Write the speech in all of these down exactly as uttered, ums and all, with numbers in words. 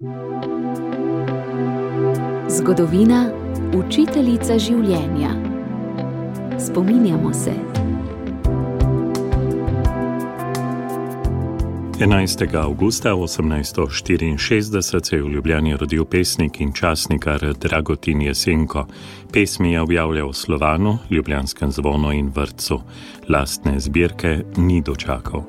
Zgodovina, učiteljica življenja. Spominjamo se. enajstega avgusta osemnajststo štiriinšestdeset se je v Ljubljani rodil pesnik in časnikar Dragutin Jesenko. Pesmi je objavljal v Slovanu, Ljubljanskem zvonu in Vrtcu. Lastne zbirke ni dočakal.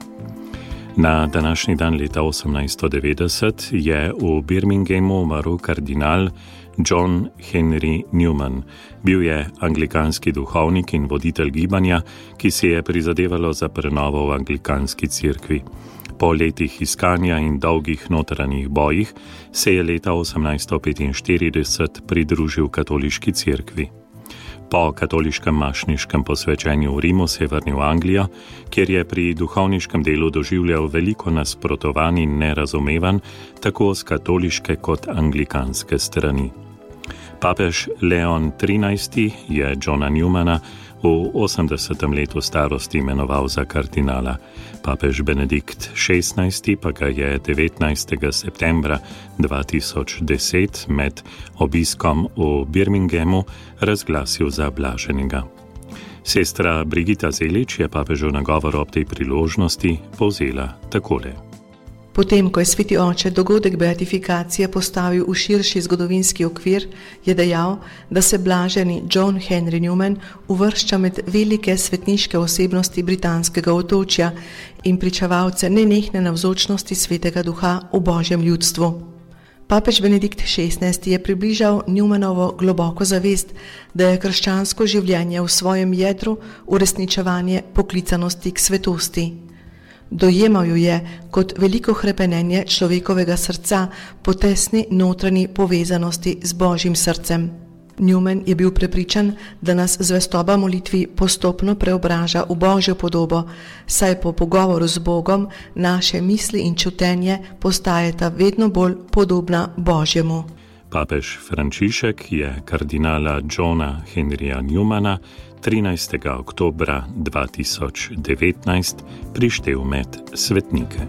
Na današnji dan leta osemnajststo devetdeset je v Birminghamu umrl kardinal John Henry Newman. Bil je anglikanski duhovnik in voditelj gibanja, ki si je prizadevalo za prenovo v anglikanski cerkvi. Po letih iskanja in dolgih notranjih bojih se je leta osemnajststo petinštirideset pridružil katoliški cerkvi. Po katoliškem mašniškem posvečenju v Rimu se je vrnil v Anglijo, kjer je pri duhovniškem delu doživljal veliko nasprotovanj in nerazumevanj, tako z katoliške kot anglikanske strani. Papež Leon trinajsti je Johna Newmana v osemdesetem letu starosti imenoval za kardinala. Papež Benedikt šestnajsti pa ga je devetnajstega septembra dva tisoč deset med obiskom v Birminghamu razglasil za blaženega. Sestra Brigita Zelič je papežu nagovor ob tej priložnosti povzela takole. Potem, ko je sveti oče dogodek beatifikacije postavil v širši zgodovinski okvir, je dejal, da se blaženi John Henry Newman uvršča med velike svetniške osebnosti britanskega otočja in pričevalce nenehne navzočnosti svetega duha v Božjem ljudstvu. Papež Benedikt šestnajsti je približal Newmanovo globoko zavest, da je krščansko življenje v svojem jedru uresničevanje poklicanosti k svetosti. Dojemal jo je kot veliko hrepenenje človekovega srca po tesni notranji povezanosti z Božjim srcem. Newman je bil prepričan, da nas zvestoba molitvi postopno preobraža v Božjo podobo, saj po pogovoru z Bogom naše misli in čutenje postajata vedno bolj podobna Božjemu. Papež Frančišek je kardinala Johna Henryja Newmana trinajstega oktobra dva tisoč devetnajst prištel med svetnike.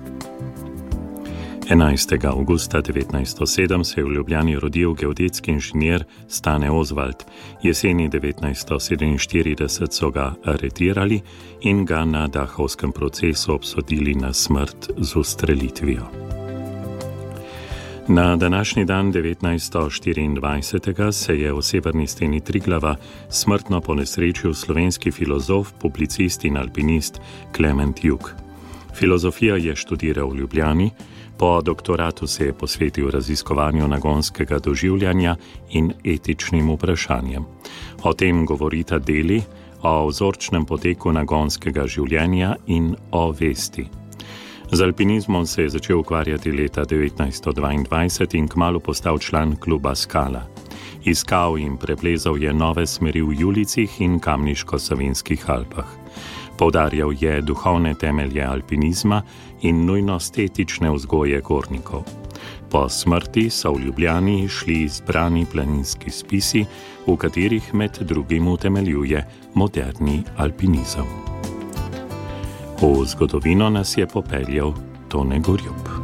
enajstega avgusta devetnajststo sedem se je v Ljubljani rodil geodetski inženir Stane Osvald. Jeseni devetnajststo sedeminštirideset so ga aretirali in ga na dahovskem procesu obsodili na smrt z ustrelitvijo. Na današnji dan devetnajststo štiriindvajset se je v severni steni Triglava smrtno ponesrečil slovenski filozof, publicist in alpinist Klement Jug. Filozofijo je študiral v Ljubljani, po doktoratu se je posvetil raziskovanju nagonskega doživljanja in etičnim vprašanjem. O tem govorita deli o vzorčnem poteku nagonskega življenja in o vesti. Z alpinizmom se je začel ukvarjati leta devetnajststo dvaindvajset in kmalu postal član kluba Skala. Iskal in preplezal je nove smeri v Julijcih in Kamniško-Savinjskih Alpah. Poudarjal je duhovne temelje alpinizma in nujnost etične vzgoje gornikov. Po smrti so v Ljubljani šli zbrani planinski spisi, v katerih med drugim utemeljuje moderni alpinizem. V zgodovino nas je popeljal Tone Gorjup.